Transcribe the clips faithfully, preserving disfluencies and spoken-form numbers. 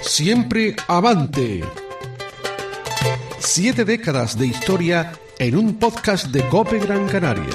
Siempre avante. Siete décadas de historia en un podcast de COPE Gran Canaria.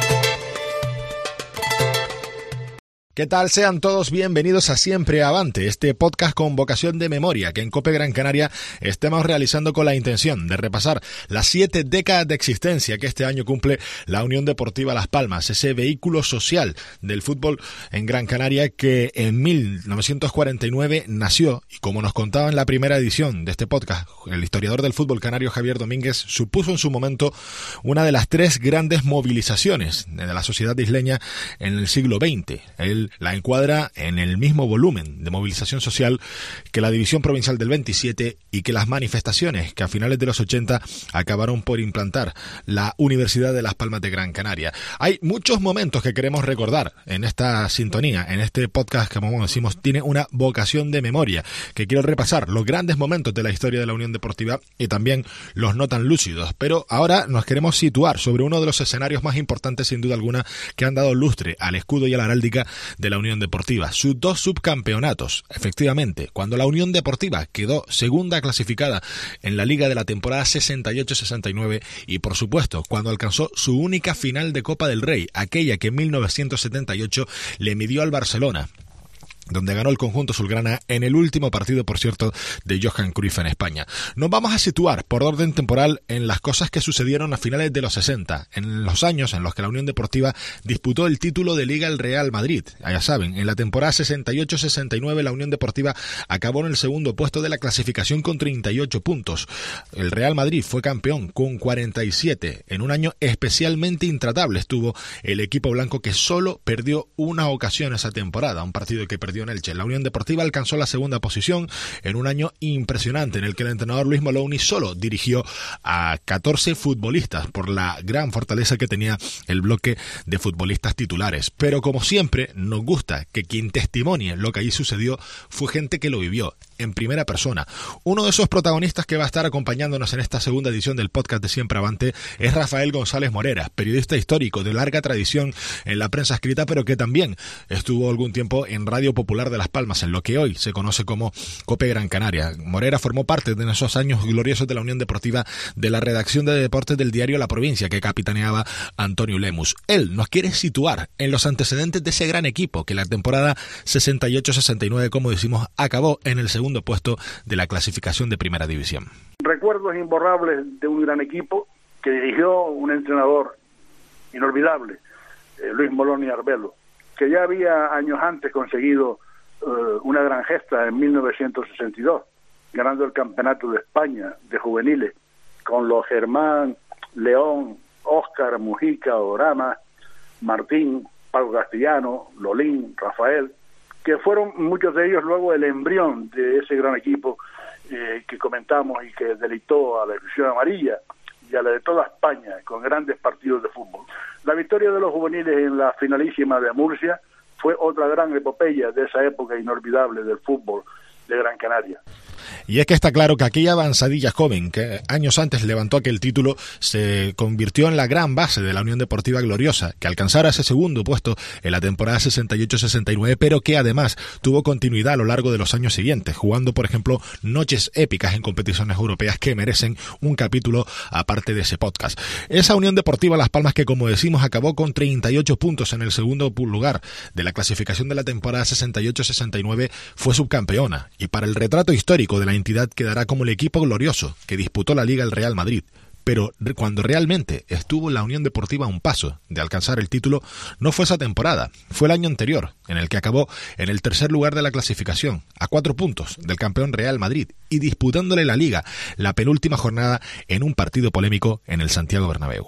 ¿Qué tal? Sean todos bienvenidos a Siempre Avante, este podcast con vocación de memoria que en COPE Gran Canaria estamos realizando con la intención de repasar las siete décadas de existencia que este año cumple la Unión Deportiva Las Palmas, ese vehículo social del fútbol en Gran Canaria que en mil novecientos cuarenta y nueve nació y, como nos contaba en la primera edición de este podcast, el historiador del fútbol canario Javier Domínguez, supuso en su momento una de las tres grandes movilizaciones de la sociedad isleña en el siglo veinte. Él la encuadra en el mismo volumen de movilización social que la División Provincial del veintisiete y que las manifestaciones que a finales de los ochenta acabaron por implantar la Universidad de Las Palmas de Gran Canaria. Hay muchos momentos que queremos recordar en esta sintonía, en este podcast que, como decimos, tiene una vocación de memoria, que quiero repasar los grandes momentos de la historia de la Unión Deportiva y también los no tan lúcidos. Pero ahora nos queremos situar sobre uno de los escenarios más importantes, sin duda alguna, que han dado lustre al escudo y a la heráldica de la Unión Deportiva, sus dos subcampeonatos. Efectivamente, cuando la Unión Deportiva quedó segunda clasificada en la Liga de la temporada sesenta y ocho sesenta y nueve y, por supuesto, cuando alcanzó su única final de Copa del Rey, aquella que en mil novecientos setenta y ocho le midió al Barcelona, donde ganó el conjunto azulgrana en el último partido, por cierto, de Johan Cruyff en España. Nos vamos a situar por orden temporal en las cosas que sucedieron a finales de los sesenta, en los años en los que la Unión Deportiva disputó el título de Liga al Real Madrid. Ya saben, en la temporada sesenta y ocho sesenta y nueve la Unión Deportiva acabó en el segundo puesto de la clasificación con treinta y ocho puntos. El Real Madrid fue campeón con cuarenta y siete. En un año especialmente intratable estuvo el equipo blanco, que solo perdió una ocasión esa temporada, un partido que perdió en Elche. La Unión Deportiva alcanzó la segunda posición en un año impresionante en el que el entrenador Luis Moloni solo dirigió a catorce futbolistas por la gran fortaleza que tenía el bloque de futbolistas titulares. Pero, como siempre, nos gusta que quien testimonie lo que allí sucedió fue gente que lo vivió en primera persona. Uno de esos protagonistas que va a estar acompañándonos en esta segunda edición del podcast de Siempre Avante es Rafael González Morera, periodista histórico de larga tradición en la prensa escrita, pero que también estuvo algún tiempo en Radio Popular de Las Palmas, en lo que hoy se conoce como COPE Gran Canaria. Morera formó parte de esos años gloriosos de la Unión Deportiva de la redacción de deportes del diario La Provincia, que capitaneaba Antonio Lemus. Él nos quiere situar en los antecedentes de ese gran equipo que la temporada sesenta y ocho sesenta y nueve, como decimos, acabó en el segundo puesto de la clasificación de Primera División. Recuerdos imborrables de un gran equipo que dirigió un entrenador inolvidable, eh, Luis Moloni Arbelo, que ya había años antes conseguido uh, una gran gesta en mil novecientos sesenta y dos, ganando el campeonato de España de juveniles con los Germán, León, Óscar, Mujica, Orama, Martín, Pablo Castellano, Lolín, Rafael, que fueron muchos de ellos luego el embrión de ese gran equipo eh, que comentamos y que deleitó a la división amarilla y a la de toda España con grandes partidos de fútbol. La victoria de los juveniles en la finalísima de Murcia fue otra gran epopeya de esa época inolvidable del fútbol de Gran Canaria. Y es que está claro que aquella avanzadilla joven que años antes levantó aquel título se convirtió en la gran base de la Unión Deportiva gloriosa, que alcanzara ese segundo puesto en la temporada sesenta y ocho sesenta y nueve, pero que además tuvo continuidad a lo largo de los años siguientes, jugando, por ejemplo, noches épicas en competiciones europeas que merecen un capítulo aparte de ese podcast. Esa Unión Deportiva Las Palmas que, como decimos, acabó con treinta y ocho puntos en el segundo lugar de la clasificación de la temporada sesenta y ocho sesenta y nueve, fue subcampeona, y para el retrato histórico de la entidad quedará como el equipo glorioso que disputó la Liga al Real Madrid. Pero cuando realmente estuvo la Unión Deportiva a un paso de alcanzar el título, no fue esa temporada, fue el año anterior, en el que acabó en el tercer lugar de la clasificación, a cuatro puntos del campeón Real Madrid, y disputándole la Liga, la penúltima jornada, en un partido polémico en el Santiago Bernabéu.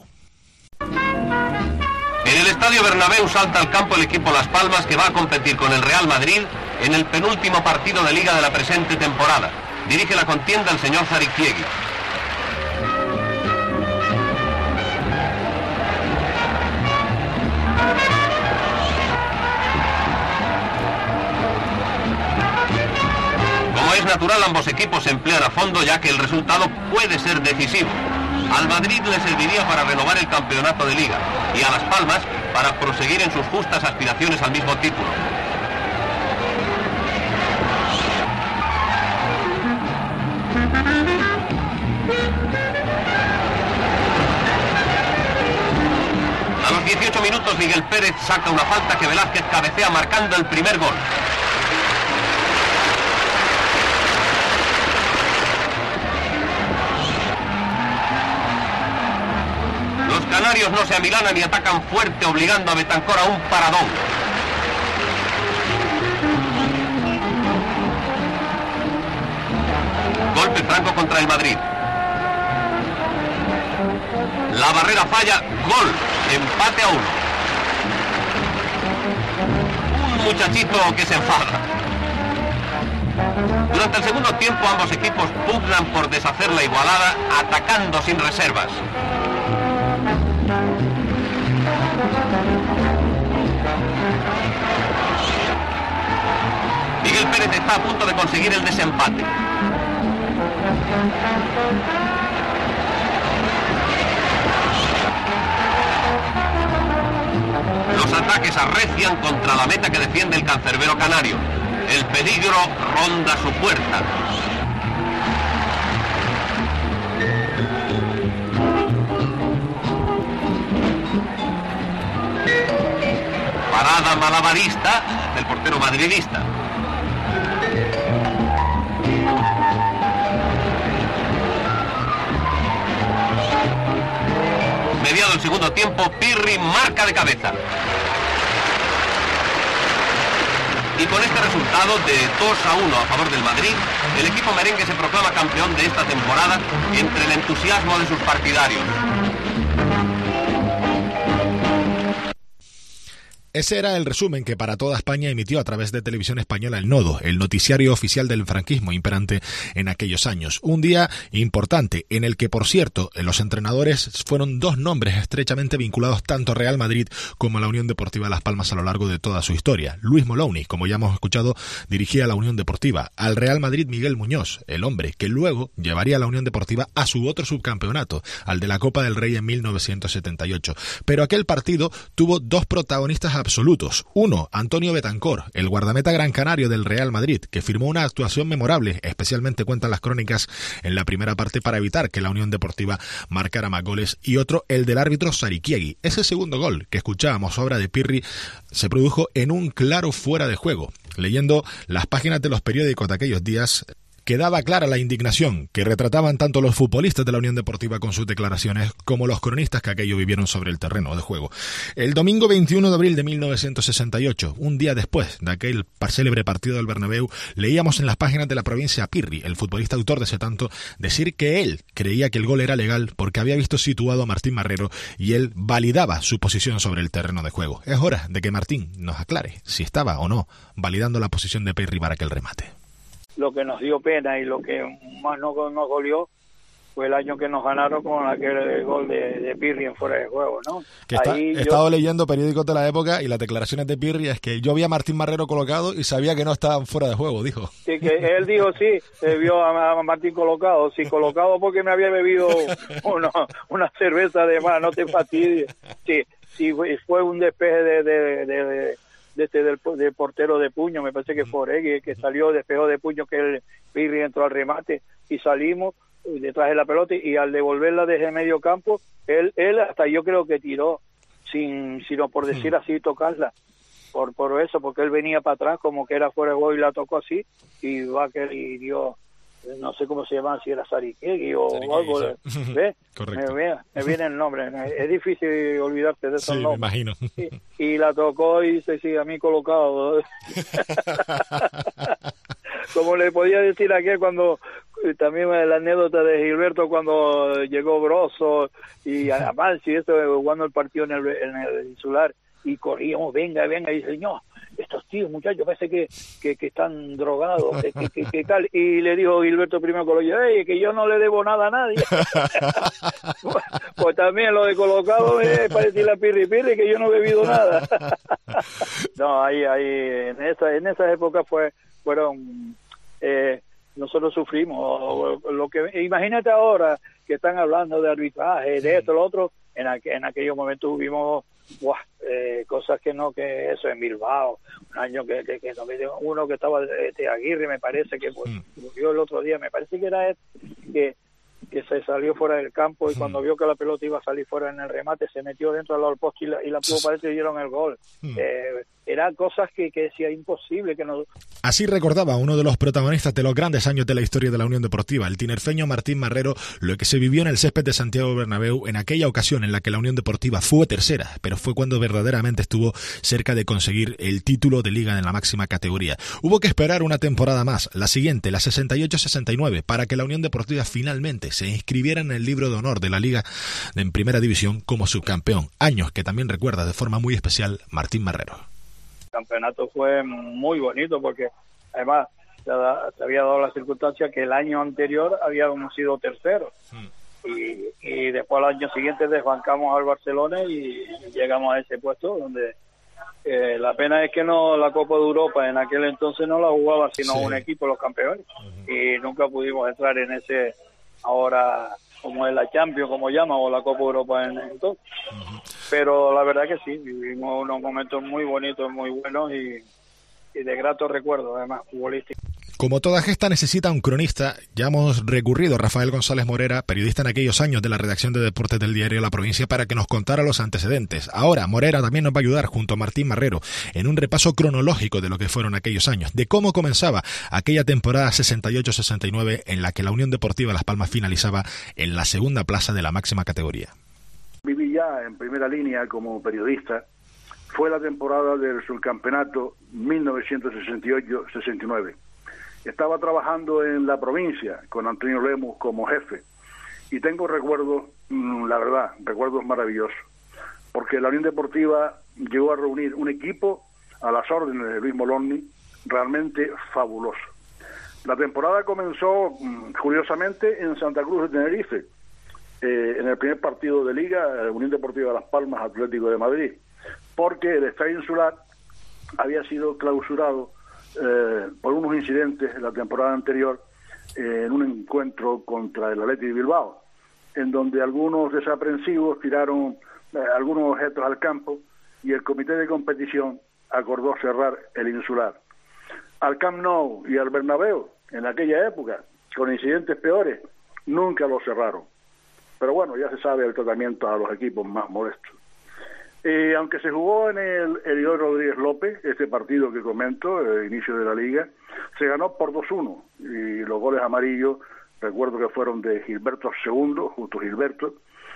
En el Estadio Bernabéu salta al campo el equipo Las Palmas, que va a competir con el Real Madrid en el penúltimo partido de Liga de la presente temporada. Dirige la contienda el señor Zarikiegui. Como es natural, ambos equipos se emplean a fondo, ya que el resultado puede ser decisivo. Al Madrid le serviría para renovar el campeonato de Liga y a Las Palmas para proseguir en sus justas aspiraciones al mismo título. minutos Miguel Pérez saca una falta que Velázquez cabecea marcando el primer gol. Los canarios no se amilanan y atacan fuerte, obligando a Betancor a un paradón. Golpe franco contra el Madrid. La barrera falla, gol, empate a uno. Un muchachito que se enfada. Durante el segundo tiempo ambos equipos pugnan por deshacer la igualada, atacando sin reservas. Miguel Pérez está a punto de conseguir el desempate. Los ataques arrecian contra la meta que defiende el cancerbero canario. El peligro ronda su puerta. Parada malabarista del portero madridista. Mediado el segundo tiempo, Pirri marca de cabeza. Y con este resultado de dos a uno a favor del Madrid, el equipo merengue se proclama campeón de esta temporada entre el entusiasmo de sus partidarios. Ese era el resumen que para toda España emitió a través de Televisión Española El Nodo, el noticiario oficial del franquismo imperante en aquellos años. Un día importante en el que, por cierto, los entrenadores fueron dos nombres estrechamente vinculados tanto a Real Madrid como a la Unión Deportiva Las Palmas a lo largo de toda su historia. Luis Moloni, como ya hemos escuchado, dirigía a la Unión Deportiva. Al Real Madrid, Miguel Muñoz, el hombre que luego llevaría a la Unión Deportiva a su otro subcampeonato, al de la Copa del Rey en mil novecientos setenta y ocho. Pero aquel partido tuvo dos protagonistas absolutos. Uno, Antonio Betancor, el guardameta gran canario del Real Madrid, que firmó una actuación memorable, especialmente cuentan las crónicas en la primera parte, para evitar que la Unión Deportiva marcara más goles. Y otro, el del árbitro Sarikiegi. Ese segundo gol que escuchábamos, obra de Pirri, se produjo en un claro fuera de juego. Leyendo las páginas de los periódicos de aquellos días, quedaba clara la indignación que retrataban tanto los futbolistas de la Unión Deportiva con sus declaraciones como los cronistas que aquello vivieron sobre el terreno de juego. El domingo veintiuno de abril de mil novecientos sesenta y ocho, un día después de aquel célebre partido del Bernabéu, leíamos en las páginas de La Provincia a Pirri, el futbolista autor de ese tanto, decir que él creía que el gol era legal porque había visto situado a Martín Marrero y él validaba su posición sobre el terreno de juego. Es hora de que Martín nos aclare si estaba o no validando la posición de Pirri para aquel remate. Lo que nos dio pena y lo que más nos, nos dolió fue el año que nos ganaron con aquel gol de, de Pirri en fuera de juego, ¿no? Que está, Ahí he yo... estado leyendo periódicos de la época y las declaraciones de Pirri es que yo vi a Martín Marrero colocado y sabía que no estaban fuera de juego, dijo. Sí, que él dijo sí, eh, vio a, a Martín colocado, sí, colocado porque me había bebido una, una cerveza de más, no te fastidies. Sí, sí, fue un despeje de... de, de, de de este del, del portero de puño, me parece que fue Oregui, que salió, despejó de puño, que el Pirri entró al remate y salimos detrás de la pelota y al devolverla desde medio campo, él él hasta yo creo que tiró sin sino por decir así, tocarla, por por eso, porque él venía para atrás como que era fuera de juego y la tocó así y va que y dio, no sé cómo se llama, si era Sarikiegi o algo, ¿ves? Correcto. Me, me viene el nombre, es difícil olvidarte de esos sí, nombres. me imagino. Y, y la tocó y dice, sí, a mí colocado. Como le podía decir aquel cuando, también la anécdota de Gilberto cuando llegó Broso y a Mansi, esto jugando el partido en el, en el insular, y corríamos, venga, venga, y dice, no, estos tíos, muchachos, parece que, que, que están drogados, que, que, que, que tal, y le dijo Gilberto primero Coloyo, hey, que yo no le debo nada a nadie. pues, pues también lo de colocado es para decirle a Pirri, Pirri, que yo no he bebido nada. no, ahí, ahí, en esa, en esa época fue, fueron, eh, nosotros sufrimos, lo que, imagínate ahora que están hablando de arbitraje, de esto, lo otro, en, aqu en aquellos momentos tuvimos Buah, eh, cosas que no, que eso en Bilbao, un año que, que, que uno que estaba, este Aguirre me parece que pues, murió el otro día, me parece que era él, que que se salió fuera del campo y cuando vio que la pelota iba a salir fuera en el remate se metió dentro del poste y la, y la pudo para adentro y dieron el gol. Mm. Eh, eran cosas que, que decía imposible que no. Así recordaba uno de los protagonistas de los grandes años de la historia de la Unión Deportiva, el tinerfeño Martín Marrero, lo que se vivió en el césped de Santiago Bernabéu en aquella ocasión en la que la Unión Deportiva fue tercera, pero fue cuando verdaderamente estuvo cerca de conseguir el título de Liga en la máxima categoría. Hubo que esperar una temporada más, la siguiente, la sesenta y ocho sesenta y nueve, para que la Unión Deportiva finalmente se inscribiera en el libro de honor de la Liga en Primera División como subcampeón, años que también recuerda de forma muy especial Martín Marrero. El campeonato fue muy bonito porque además se había dado la circunstancia que el año anterior habíamos sido terceros mm. y, y después al año siguiente desbancamos al Barcelona y llegamos a ese puesto donde eh, la pena es que no la Copa de Europa en aquel entonces no la jugaba sino sí. un equipo, los campeones, uh-huh. y nunca pudimos entrar en ese ahora como es la Champions, como llama, o la Copa de Europa en entonces. Uh-huh. Pero la verdad que sí, vivimos unos momentos muy bonitos, muy buenos y, y de gratos recuerdos, además, futbolísticos. Como toda gesta necesita un cronista, ya hemos recurrido a Rafael González Morera, periodista en aquellos años de la redacción de deportes del diario La Provincia, para que nos contara los antecedentes. Ahora, Morera también nos va a ayudar, junto a Martín Marrero, en un repaso cronológico de lo que fueron aquellos años, de cómo comenzaba aquella temporada sesenta y ocho sesenta y nueve en la que la Unión Deportiva Las Palmas finalizaba en la segunda plaza de la máxima categoría. Viví ya en primera línea como periodista. Fue la temporada del subcampeonato mil novecientos sesenta y ocho sesenta y nueve. Estaba trabajando en La Provincia con Antonio Lemus como jefe y tengo recuerdos, la verdad, recuerdos maravillosos, porque la Unión Deportiva llegó a reunir un equipo a las órdenes de Luis Moloni realmente fabuloso. La temporada comenzó, curiosamente, en Santa Cruz de Tenerife, eh, en el primer partido de Liga, Unión Deportiva Las Palmas, Atlético de Madrid, porque el Estadio Insular había sido clausurado Eh, por unos incidentes en la temporada anterior eh, en un encuentro contra el Athletic de Bilbao, en donde algunos desaprensivos tiraron eh, algunos objetos al campo y el comité de competición acordó cerrar el Insular. Al Camp Nou y al Bernabéu, en aquella época, con incidentes peores, nunca lo cerraron. Pero bueno, ya se sabe el tratamiento a los equipos más modestos. Eh, aunque se jugó en el Heliodoro Rodríguez López, este partido que comento, el inicio de la liga, se ganó por dos uno y los goles amarillos, recuerdo que fueron de Gilberto segundo, justo Gilberto,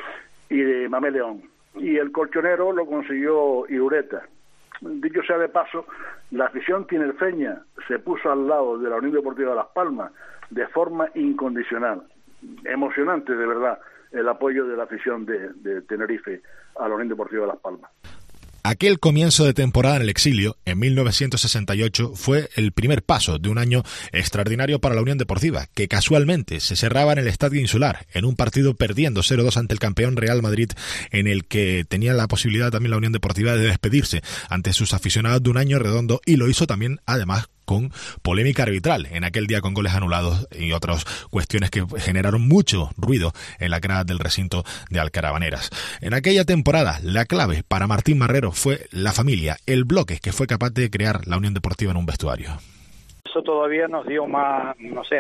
y de Mamé León. Y el colchonero lo consiguió Irureta. Dicho sea de paso, la afición tinerfeña se puso al lado de la Unión Deportiva de Las Palmas de forma incondicional. Emocionante, de verdad, el apoyo de la afición de, de Tenerife a la Unión Deportiva de Las Palmas. Aquel comienzo de temporada en el exilio, en mil novecientos sesenta y ocho, fue el primer paso de un año extraordinario para la Unión Deportiva, que casualmente se cerraba en el Estadio Insular, en un partido perdiendo cero dos ante el campeón Real Madrid, en el que tenía la posibilidad también la Unión Deportiva de despedirse ante sus aficionados de un año redondo, y lo hizo también, además, con polémica arbitral, en aquel día con goles anulados y otras cuestiones que generaron mucho ruido en la grada del recinto de Alcarabaneras. En aquella temporada, la clave para Martín Marrero fue la familia, el bloque que fue capaz de crear la Unión Deportiva en un vestuario. Eso todavía nos dio más, no sé,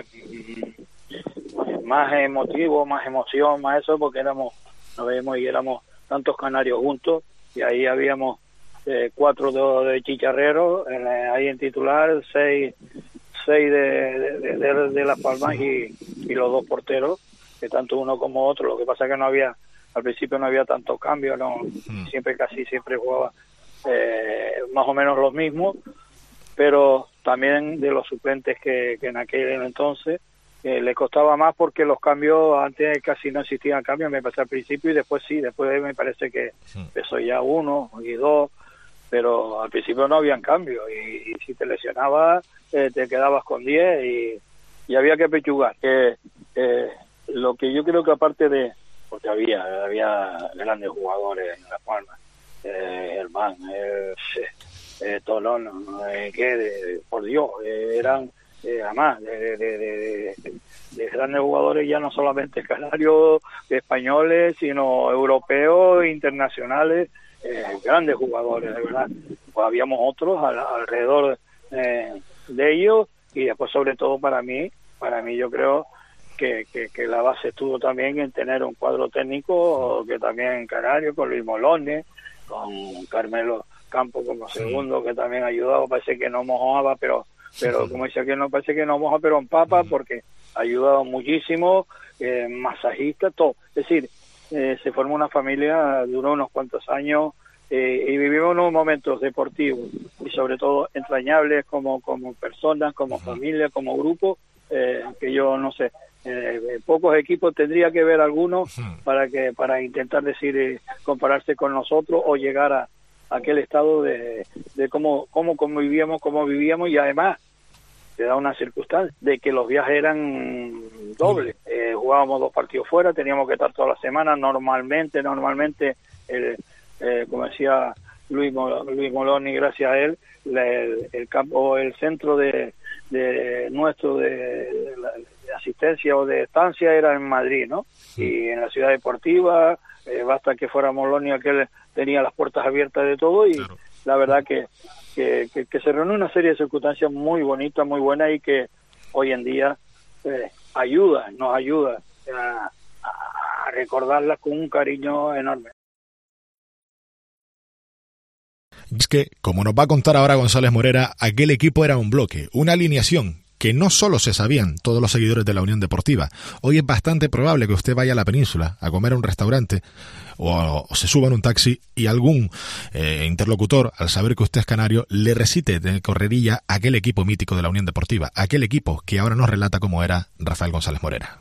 más emotivo, más emoción, más eso, porque éramos, nos vemos y éramos tantos canarios juntos, y ahí habíamos Eh, cuatro de, de chicharreros, eh, ahí en titular, seis, seis de, de, de, de Las Palmas y, y los dos porteros, que tanto uno como otro. Lo que pasa es que no había, al principio no había tanto cambio, no, siempre casi siempre jugaba eh, más o menos los mismos, pero también de los suplentes que, que en aquel entonces eh, le costaba más porque los cambios antes casi no existían cambios, me parece al principio, y después sí, después me parece que empezó ya uno y dos, pero al principio no habían cambios y, y si te lesionabas eh, te quedabas con diez y, y había que pechugar. Eh, eh, lo que yo creo que aparte de, porque había había grandes jugadores en Las Palmas, eh, Germán, eh, eh, Tolón, eh, que de, por Dios, eh, eran eh, además de, de, de, de, de grandes jugadores, ya no solamente canarios, españoles, sino europeos, internacionales. Eh, grandes jugadores, de verdad. Pues habíamos otros al, alrededor eh, de ellos, y después sobre todo para mí, para mí yo creo que, que, que la base estuvo también en tener un cuadro técnico que también canario, con Luis Molone, con Carmelo Campos como segundo, que también ha ayudado. Parece que no mojaba, pero pero como dice que no, parece que no moja, pero empapa, porque ha ayudado muchísimo, eh, masajista, todo. Es decir, eh, se formó una familia, duró unos cuantos años, eh, y vivimos unos momentos deportivos y sobre todo entrañables como, como personas, como familia, como grupo, eh, que yo no sé, eh, pocos equipos tendría que ver algunos para que para intentar decir eh, compararse con nosotros o llegar a, a aquel estado de, de cómo cómo convivíamos, cómo vivíamos, y además se da una circunstancia de que los viajes eran dobles. Eh, jugábamos dos partidos fuera, teníamos que estar toda la semana. Normalmente, normalmente, el, eh, como decía Luis, Luis Moloni, gracias a él, la, el, el campo, el centro de, de nuestro de, de, de asistencia o de estancia era en Madrid, ¿no? Y en la ciudad deportiva, eh, basta que fuera Moloni aquel tenía las puertas abiertas de todo, y claro, la verdad que Que, que, que se reúne una serie de circunstancias muy bonitas, muy buenas, y que hoy en día eh, ayuda, nos ayuda a, a recordarlas con un cariño enorme. Es que, como nos va a contar ahora González Morera, aquel equipo era un bloque, una alineación que no solo se sabían todos los seguidores de la Unión Deportiva. Hoy es bastante probable que usted vaya a la península a comer a un restaurante o, o se suba en un taxi y algún eh, interlocutor, al saber que usted es canario, le recite de correría aquel equipo mítico de la Unión Deportiva, aquel equipo que ahora nos relata cómo era Rafael González Morera.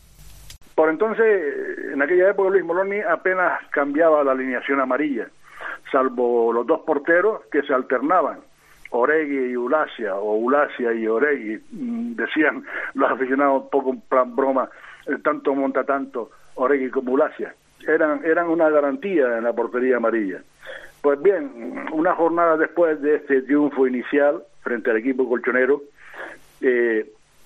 Por entonces, en aquella época, Luis Moloni apenas cambiaba la alineación amarilla, salvo los dos porteros que se alternaban, Oregui y Ulacia, o Ulacia y Oregui, decían los aficionados, un poco en plan broma, tanto monta tanto Oregui como Ulacia. Eran, eran una garantía en la portería amarilla. Pues bien, una jornada después de este triunfo inicial frente al equipo colchonero, eh,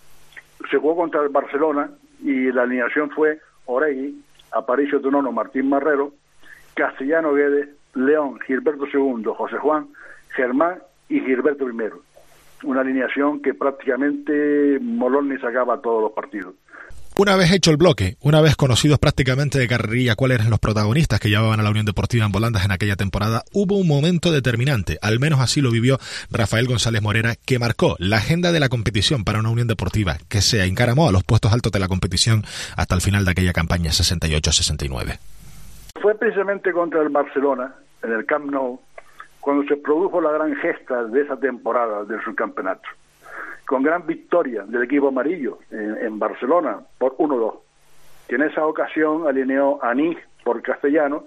se jugó contra el Barcelona y la alineación fue Oregui, Aparicio Tonono, Martín Marrero, Castellano Guedes, León, Gilberto segundo, José Juan, Germán y Gilberto primero. Una alineación que prácticamente Moloni sacaba todos los partidos. Una vez hecho el bloque, una vez conocidos prácticamente de carrerilla cuáles eran los protagonistas que llevaban a la Unión Deportiva en volandas en aquella temporada, hubo un momento determinante, al menos así lo vivió Rafael González Morera, que marcó la agenda de la competición para una Unión Deportiva que se encaramó a los puestos altos de la competición hasta el final de aquella campaña sesenta y ocho sesenta y nueve. Fue precisamente contra el Barcelona, en el Camp Nou, cuando se produjo la gran gesta de esa temporada del subcampeonato, con gran victoria del equipo amarillo en, en Barcelona por uno dos, que en esa ocasión alineó a Nis por Castellano,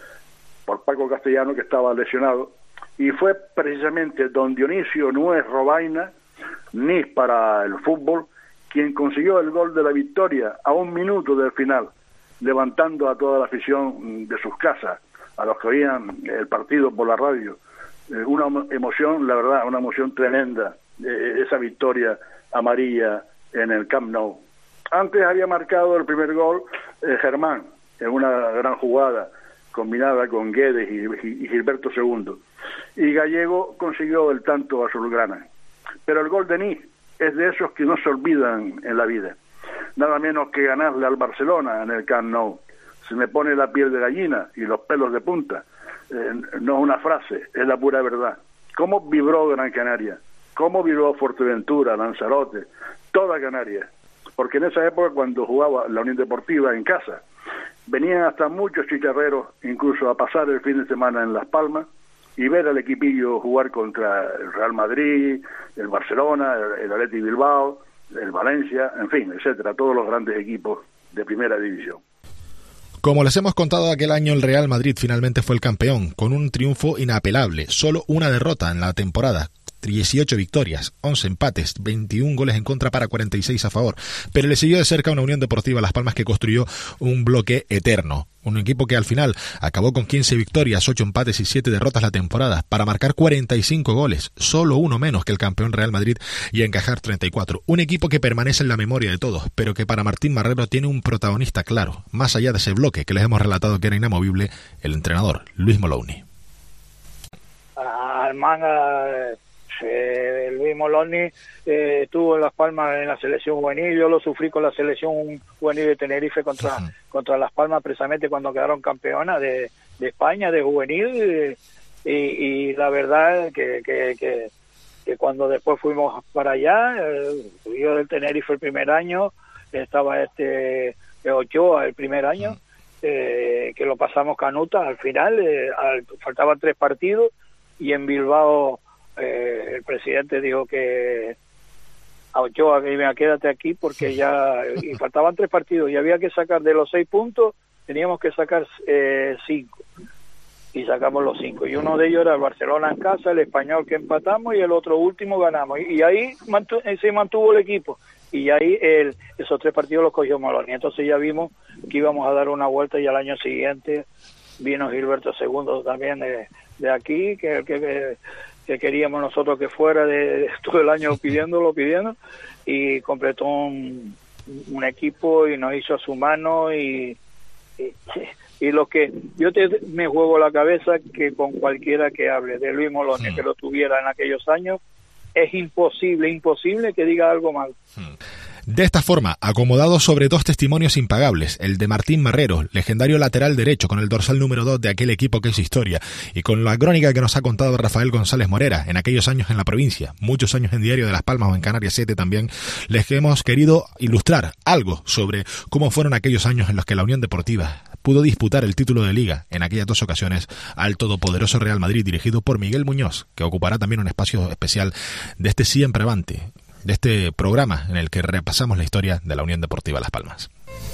por Paco Castellano, que estaba lesionado, y fue precisamente don Dionisio Nuez Robaina, Nis para el fútbol, quien consiguió el gol de la victoria a un minuto del final, levantando a toda la afición de sus casas, a los que oían el partido por la radio. Eh, una emoción, la verdad, una emoción tremenda, eh, esa victoria amarilla en el Camp Nou. Antes había marcado el primer gol eh, Germán, en una gran jugada combinada con Guedes y, y, y Gilberto segundo. Y Gallego consiguió el tanto azulgrana. Pero el gol de Nis es de esos que no se olvidan en la vida. Nada menos que ganarle al Barcelona en el Camp Nou. Se me pone la piel de gallina y los pelos de punta. Eh, no es una frase, es la pura verdad. ¿Cómo vibró Gran Canaria? ¿Cómo vibró Fuerteventura, Lanzarote? Toda Canarias. Porque en esa época, cuando jugaba la Unión Deportiva en casa, venían hasta muchos chicharreros, incluso a pasar el fin de semana en Las Palmas, y ver al equipillo jugar contra el Real Madrid, el Barcelona, el, el Athletic Bilbao, el Valencia, en fin, etcétera, todos los grandes equipos de primera división. Como les hemos contado, aquel año el Real Madrid finalmente fue el campeón, con un triunfo inapelable, solo una derrota en la temporada, dieciocho victorias, once empates, veintiún goles en contra para cuarenta y seis a favor, pero le siguió de cerca una Unión Deportiva Las Palmas que construyó un bloque eterno, un equipo que al final acabó con quince victorias, ocho empates y siete derrotas la temporada, para marcar cuarenta y cinco goles, solo uno menos que el campeón Real Madrid, y encajar treinta y cuatro. Un equipo que permanece en la memoria de todos, pero que para Martín Marrero tiene un protagonista claro, más allá de ese bloque que les hemos relatado que era inamovible, el entrenador Luis Moloni. Al manga Tenerife. Luis Moloni eh, estuvo en Las Palmas en la selección juvenil, yo lo sufrí con la selección juvenil de Tenerife contra, uh-huh. contra Las Palmas, precisamente cuando quedaron campeonas de, de España, de juvenil, y, y la verdad que, que, que, que cuando después fuimos para allá, eh, yo del Tenerife el primer año, estaba este Ochoa el primer año, eh, que lo pasamos canuta, al final eh, al, faltaban tres partidos, y en Bilbao eh, el presidente dijo que a Ochoa que mira, quédate aquí porque ya y faltaban tres partidos y había que sacar de los seis puntos, teníamos que sacar eh, cinco, y sacamos los cinco, y uno de ellos era el Barcelona en casa, el Español que empatamos, y el otro último ganamos, y, y ahí mantu se mantuvo el equipo, y ahí el, esos tres partidos los cogió Moloni. Entonces ya vimos que íbamos a dar una vuelta, y al año siguiente vino Gilberto segundo también de, de aquí, que, que, que queríamos nosotros que fuera de, de todo el año pidiéndolo, pidiendo, y completó un, un equipo y nos hizo a su mano, y, y, y lo que yo te, me juego la cabeza que con cualquiera que hable de Luis Moloni, sí. que lo tuviera en aquellos años, es imposible, imposible que diga algo mal. Hmm. De esta forma, acomodado sobre dos testimonios impagables, el de Martín Marrero, legendario lateral derecho con el dorsal número dos de aquel equipo que es historia, y con la crónica que nos ha contado Rafael González Morera, en aquellos años en la provincia, muchos años en Diario de Las Palmas o en Canarias siete también, les hemos querido ilustrar algo sobre cómo fueron aquellos años en los que la Unión Deportiva pudo disputar el título de Liga en aquellas dos ocasiones al todopoderoso Real Madrid, dirigido por Miguel Muñoz, que ocupará también un espacio especial de este siempre avante, de este programa en el que repasamos la historia de la Unión Deportiva Las Palmas.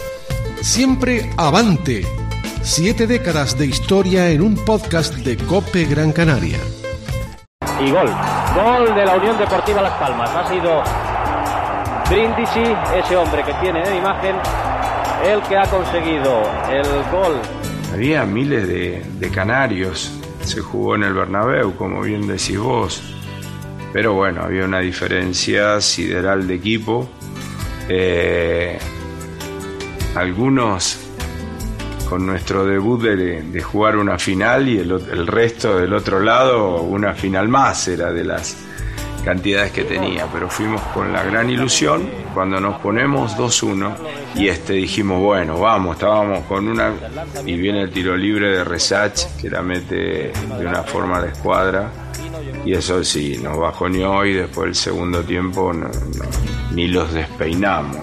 Siempre avante. Siete décadas de historia en un podcast de COPE Gran Canaria. Y gol. Gol de la Unión Deportiva Las Palmas. Ha sido Brindisi, ese hombre que tiene en imagen, el que ha conseguido el gol. Había miles de, de canarios. Se jugó en el Bernabéu, como bien decís vos. Pero bueno, había una diferencia sideral de equipo. Eh, algunos con nuestro debut de, de jugar una final, y el, el resto del otro lado una final más, era de las cantidades que tenía. Pero fuimos con la gran ilusión, cuando nos ponemos dos uno, y este dijimos, bueno, vamos, estábamos con una, y viene el tiro libre de Resach, que la mete de una forma de escuadra. Y eso sí, nos bajoneó, y después del segundo tiempo no, no, ni los despeinamos.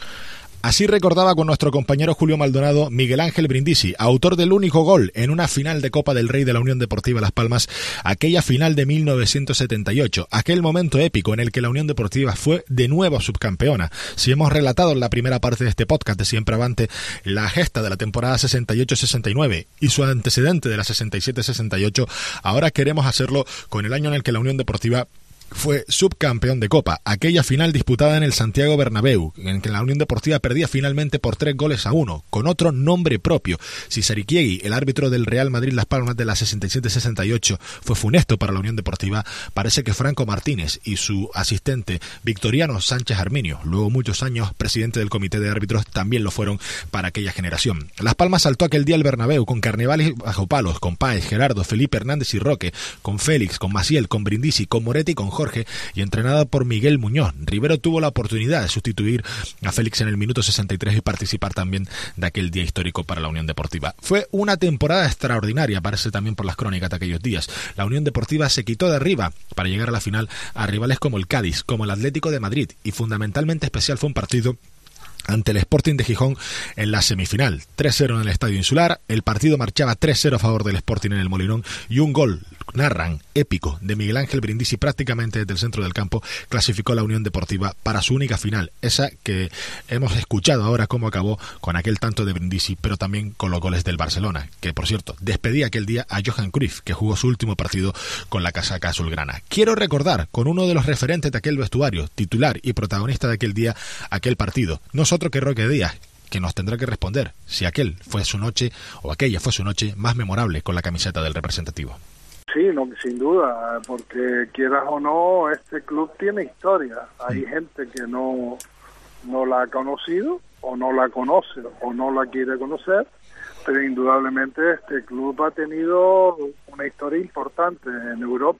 Así recordaba con nuestro compañero Julio Maldonado Miguel Ángel Brindisi, autor del único gol en una final de Copa del Rey de la Unión Deportiva Las Palmas, aquella final de mil novecientos setenta y ocho, aquel momento épico en el que la Unión Deportiva fue de nuevo subcampeona. Si hemos relatado en la primera parte de este podcast de Siempre Avante la gesta de la temporada sesenta y ocho sesenta y nueve y su antecedente de la sesenta y siete sesenta y ocho, ahora queremos hacerlo con el año en el que la Unión Deportiva fue subcampeón de Copa, aquella final disputada en el Santiago Bernabéu, en que la Unión Deportiva perdía finalmente por tres goles a uno, con otro nombre propio. Si Sarikiegui, el árbitro del Real Madrid Las Palmas de la sesenta y siete sesenta y ocho, fue funesto para la Unión Deportiva, parece que Franco Martínez y su asistente Victoriano Sánchez Arminio, luego muchos años presidente del comité de árbitros, también lo fueron para aquella generación. Las Palmas saltó aquel día al Bernabéu con carnavales bajo palos, con Páez, Gerardo, Felipe Hernández y Roque, con Félix, con Maciel, con Brindisi, con Moretti y con Jorge, y entrenada por Miguel Muñoz. Rivero tuvo la oportunidad de sustituir a Félix en el minuto sesenta y tres y participar también de aquel día histórico para la Unión Deportiva. Fue una temporada extraordinaria, parece también por las crónicas de aquellos días. La Unión Deportiva se quitó de arriba para llegar a la final a rivales como el Cádiz, como el Atlético de Madrid, y fundamentalmente especial fue un partido ante el Sporting de Gijón en la semifinal. tres cero en el Estadio Insular, el partido marchaba tres cero a favor del Sporting en el Molinón, y un gol, narran, épico, de Miguel Ángel Brindisi prácticamente desde el centro del campo, clasificó a la Unión Deportiva para su única final, esa que hemos escuchado ahora cómo acabó con aquel tanto de Brindisi, pero también con los goles del Barcelona, que por cierto, despedía aquel día a Johan Cruyff, que jugó su último partido con la casaca azulgrana. Quiero recordar con uno de los referentes de aquel vestuario, titular y protagonista de aquel día, aquel partido, no otro que Roque Díaz, que nos tendrá que responder si aquel fue su noche o aquella fue su noche más memorable con la camiseta del representativo. Sí, no, sin duda, porque quieras o no, este club tiene historia. Hay mm. gente que no, no la ha conocido, o no la conoce, o no la quiere conocer, pero indudablemente este club ha tenido una historia importante en Europa,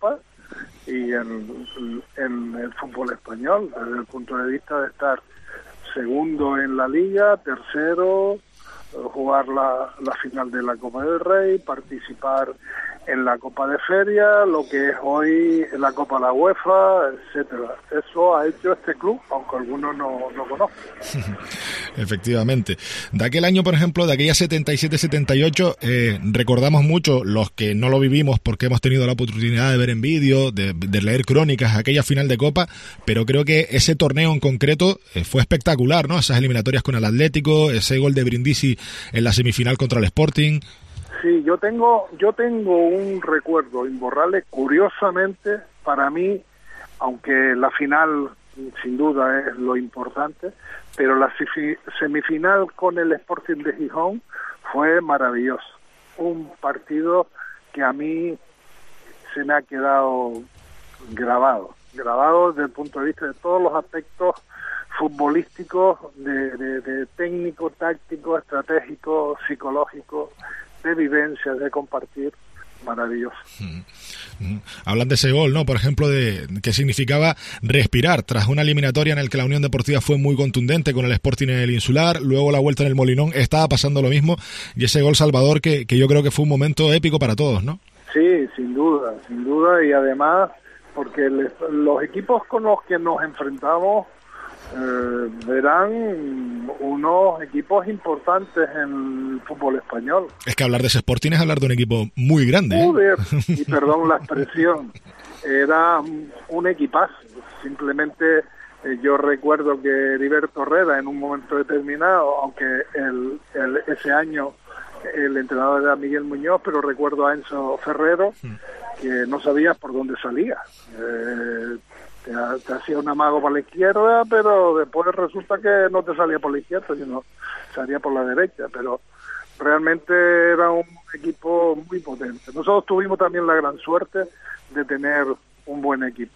y en, en el fútbol español, desde el punto de vista de estar segundo en la Liga, tercero, jugar la, la final de la Copa del Rey, participar en la Copa de Feria, lo que es hoy la Copa de la UEFA, etcétera. Eso ha hecho este club, aunque algunos no, no conozcan. Efectivamente. De aquel año, por ejemplo, de aquella setenta y siete setenta y ocho, eh, recordamos mucho los que no lo vivimos porque hemos tenido la oportunidad de ver en vídeo, de, de leer crónicas, aquella final de Copa, pero creo que ese torneo en concreto eh, fue espectacular, ¿no? Esas eliminatorias con el Atlético, ese gol de Brindisi en la semifinal contra el Sporting. Sí, yo tengo yo tengo un recuerdo imborrable, curiosamente, para mí, aunque la final sin duda es lo importante, pero la semifinal con el Sporting de Gijón fue maravilloso. Un partido que a mí se me ha quedado grabado, grabado desde el punto de vista de todos los aspectos futbolísticos, de, de, de técnico, táctico, estratégico, psicológico, de vivencias, de compartir, maravilloso. Mm. Hablan de ese gol, ¿no? Por ejemplo, de que significaba respirar tras una eliminatoria en la que la Unión Deportiva fue muy contundente con el Sporting en el Insular, luego la vuelta en el Molinón estaba pasando lo mismo, y ese gol salvador que, que yo creo que fue un momento épico para todos, ¿no? Sí, sin duda, sin duda, y además porque les, los equipos con los que nos enfrentamos Eh, verán unos equipos importantes en el fútbol español. Es que hablar de ese Sporting es hablar de un equipo muy grande, ¿eh? Joder, y perdón la expresión, era un equipazo. Simplemente eh, yo recuerdo que Heriberto Herrera en un momento determinado, aunque el, el, ese año el entrenador era Miguel Muñoz, pero recuerdo a Enzo Ferrero, que no sabía por dónde salía. Eh, Te, te hacía un amago para la izquierda, pero después resulta que no te salía por la izquierda, sino salía por la derecha, pero realmente era un equipo muy potente. Nosotros tuvimos también la gran suerte de tener un buen equipo.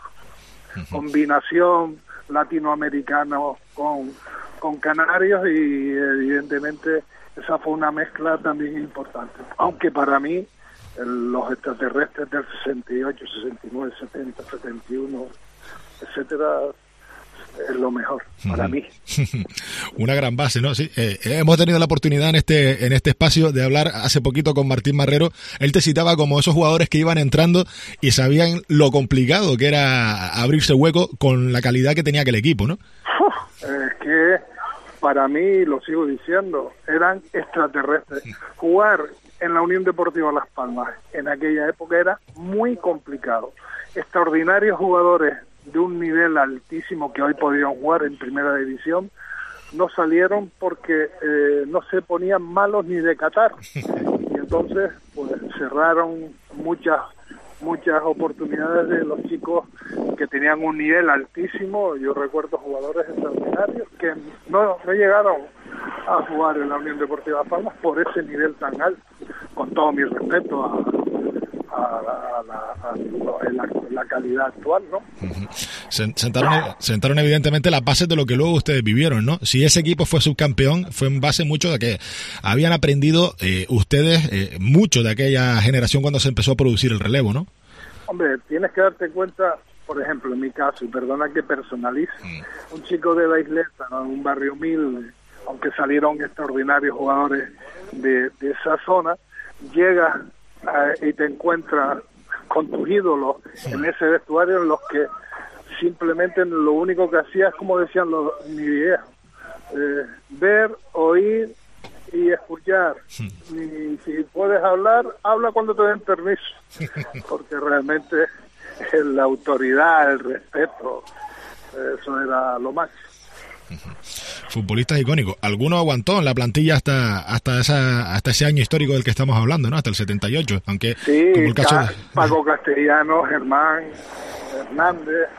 Combinación latinoamericano con, con canarios, y evidentemente esa fue una mezcla también importante. Aunque para mí el, los extraterrestres del sesenta y ocho, sesenta y nueve, setenta, setenta y uno, etcétera, es lo mejor para mí. Una gran base, ¿no? Sí, eh, hemos tenido la oportunidad en este en este espacio de hablar hace poquito con Martín Marrero. Él te citaba como esos jugadores que iban entrando y sabían lo complicado que era abrirse hueco con la calidad que tenía aquel equipo, ¿no? Uf, es que para mí, lo sigo diciendo, eran extraterrestres. Jugar en la Unión Deportiva Las Palmas en aquella época era muy complicado. Extraordinarios jugadores de un nivel altísimo que hoy podrían jugar en primera división no salieron porque eh, no se ponían malos ni de Qatar, y entonces pues cerraron muchas muchas oportunidades de los chicos que tenían un nivel altísimo. Yo recuerdo jugadores extraordinarios que no, no llegaron a jugar en la Unión Deportiva Las Palmas por ese nivel tan alto, con todo mi respeto a A la, a la, a la, la calidad actual, ¿no? Uh-huh. Sentaron, sentaron evidentemente las bases de lo que luego ustedes vivieron, ¿no? Si ese equipo fue subcampeón, fue en base mucho de que habían aprendido eh, ustedes eh, mucho de aquella generación cuando se empezó a producir el relevo, ¿no? Hombre, tienes que darte cuenta, por ejemplo, en mi caso, y perdona que personalice, mm. un chico de la Isleta, ¿no? Un barrio humilde, aunque salieron extraordinarios jugadores de, de esa zona, llega y te encuentras con tus ídolos en ese vestuario, en los que simplemente lo único que hacías, como decían los mi viejos, eh, ver, oír y escuchar. Y si puedes hablar, habla cuando te den permiso, porque realmente la autoridad, el respeto, eso era lo máximo. Futbolistas icónicos. Alguno aguantó en la plantilla hasta hasta esa hasta ese año histórico del que estamos hablando, ¿no? Hasta el setenta y ocho, aunque sí, como el caso Ca- de... Paco Castellano, Germán Hernández.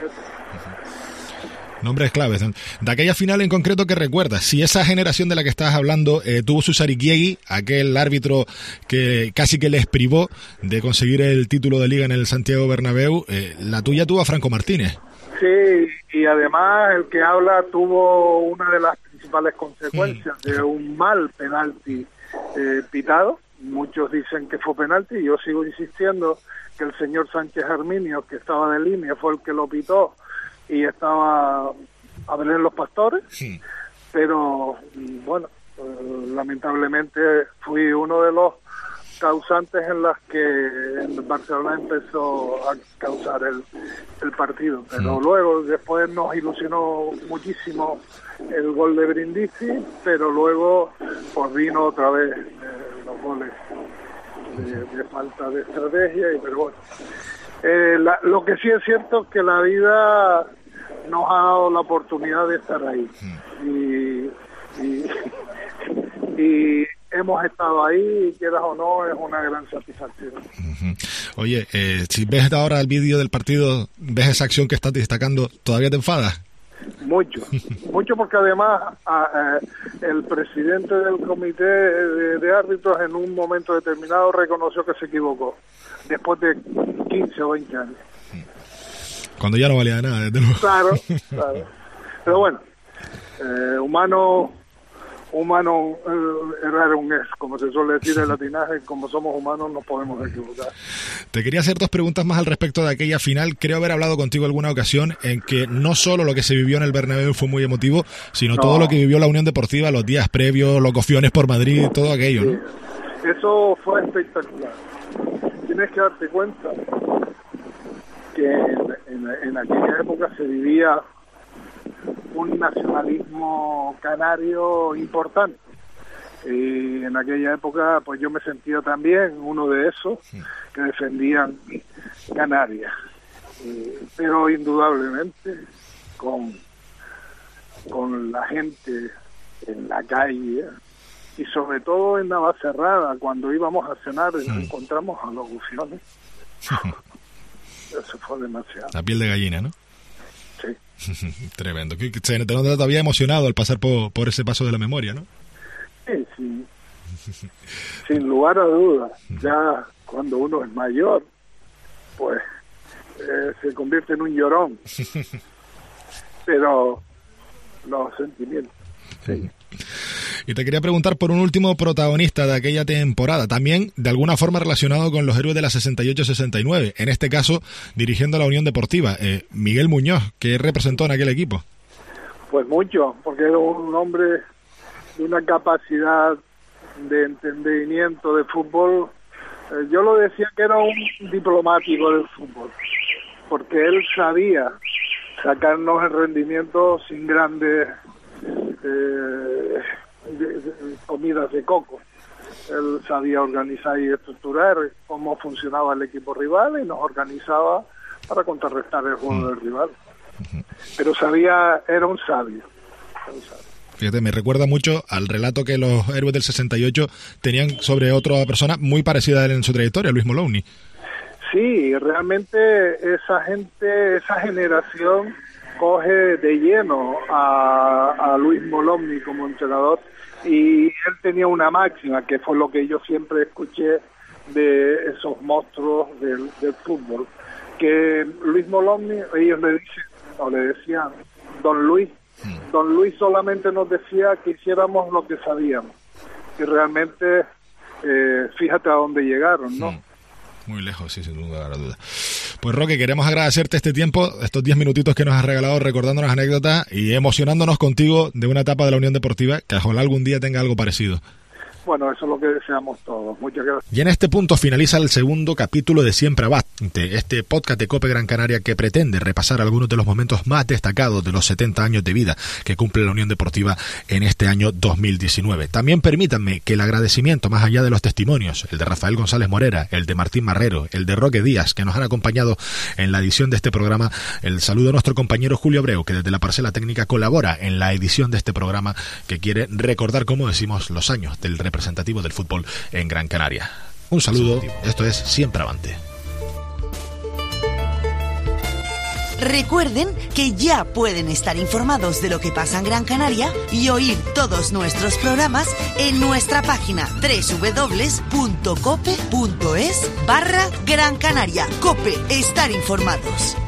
Nombres claves. De aquella final en concreto, ¿qué recuerdas? Si esa generación de la que estás hablando eh, tuvo su Sarikiegi, aquel árbitro que casi que les privó de conseguir el título de Liga en el Santiago Bernabéu, eh, la tuya tuvo a Franco Martínez. Sí, y además el que habla tuvo una de las principales consecuencias mm. de un mal penalti eh, pitado, muchos dicen que fue penalti, y yo sigo insistiendo que el señor Sánchez Herminio, que estaba de línea, fue el que lo pitó y estaba a ver los Pastores, sí. Pero bueno, eh, lamentablemente fui uno de los causantes en las que el Barcelona empezó a causar el, el partido, pero sí. Luego después nos ilusionó muchísimo el gol de Brindisi, pero luego pues vino otra vez eh, los goles de, de falta de estrategia, y pero bueno, eh, la, lo que sí es cierto es que la vida nos ha dado la oportunidad de estar ahí, y, y, y hemos estado ahí, quieras o no, es una gran satisfacción. Uh-huh. Oye, eh, si ves ahora el vídeo del partido, ves esa acción que estás destacando, ¿todavía te enfadas? Mucho, mucho, porque además a, a, el presidente del comité de, de árbitros en un momento determinado reconoció que se equivocó, después de quince o veinte años. Cuando ya no valía nada, desde luego. Claro, claro. Pero bueno, eh, humano... humano eh, errar un es, como se suele decir en latinaje, como somos humanos nos podemos equivocar. Te quería hacer dos preguntas más al respecto de aquella final. Creo haber hablado contigo alguna ocasión en que no solo lo que se vivió en el Bernabéu fue muy emotivo, sino no. todo lo que vivió la Unión Deportiva los días previos, los gofiones por Madrid, todo aquello, sí. ¿no? Eso fue espectacular. Tienes que darte cuenta que en, en, en aquella época se vivía un nacionalismo canario importante, y en aquella época pues yo me sentía también uno de esos que defendían Canarias, eh, pero indudablemente con con la gente en la calle y sobre todo en Navacerrada, cuando íbamos a cenar y nos encontramos a los gufiones. Eso fue demasiado. La piel de gallina, ¿no? Sí. Tremendo. Se te nota todavía emocionado al pasar por, por ese paso de la memoria, ¿no? Sí, sí. Sin lugar a dudas. Ya cuando uno es mayor, pues eh, se convierte en un llorón. Pero los sentimientos, sí. Y te quería preguntar por un último protagonista de aquella temporada, también de alguna forma relacionado con los héroes de la sesenta y ocho sesenta y nueve, en este caso dirigiendo a la Unión Deportiva, eh, Miguel Muñoz, ¿qué representó en aquel equipo? Pues mucho, porque era un hombre de una capacidad de entendimiento de fútbol. Eh, yo lo decía que era un diplomático del fútbol, porque él sabía sacarnos el rendimiento sin grandes eh, de, de, comidas de coco. Él sabía organizar y estructurar cómo funcionaba el equipo rival y nos organizaba para contrarrestar el juego mm. del rival. Pero sabía, era un sabio. Era un sabio. Fíjate, me recuerda mucho al relato que los héroes del sesenta y ocho tenían sobre otra persona muy parecida a él en su trayectoria, Luis Molowny. Sí, realmente esa gente, esa generación coge de lleno a, a Luis Molowny como entrenador, y él tenía una máxima que fue lo que yo siempre escuché de esos monstruos del, del fútbol, que Luis Molowny, ellos le dicen o le decían Don Luis. Don Luis solamente nos decía que hiciéramos lo que sabíamos, y realmente eh, fíjate a dónde llegaron, ¿no? Muy lejos, sí, sin duda, la duda. Pues Roque, queremos agradecerte este tiempo, estos diez minutitos que nos has regalado recordándonos anécdotas y emocionándonos contigo de una etapa de la Unión Deportiva que ojalá algún día tenga algo parecido. Bueno, eso es lo que deseamos todos. Muchas gracias. Y en este punto finaliza el segundo capítulo de Siempre Avante, este podcast de COPE Gran Canaria que pretende repasar algunos de los momentos más destacados de los setenta años de vida que cumple la Unión Deportiva en este año dos mil diecinueve. También permítanme que el agradecimiento, más allá de los testimonios, el de Rafael González Morera, el de Martín Marrero, el de Roque Díaz, que nos han acompañado en la edición de este programa, el saludo a nuestro compañero Julio Abreu, que desde la parcela técnica colabora en la edición de este programa que quiere recordar, como decimos, los años del representativo del fútbol en Gran Canaria. Un saludo, esto es Siempre Avante. Recuerden que ya pueden estar informados de lo que pasa en Gran Canaria y oír todos nuestros programas en nuestra página doble u doble u doble u punto cope punto es barra Gran Canaria. COPE, estar informados.